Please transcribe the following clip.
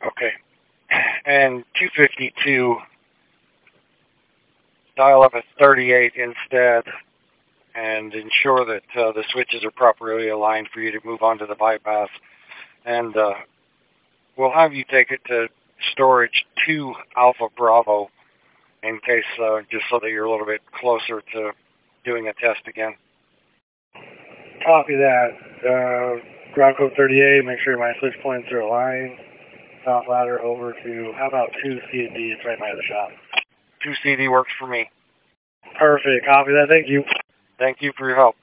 Okay. And 252, dial up at 38 instead, and ensure that the switches are properly aligned for you to move on to the bypass. And we'll have you take it to storage 2 Alpha Bravo in case, just so that you're a little bit closer to doing a test again. Copy that. Ground code 38, make sure my switch points are aligned. Top ladder over to, how about 2 CD? It's right by the shop. 2 CD works for me. Perfect. Copy that. Thank you. Thank you for your help.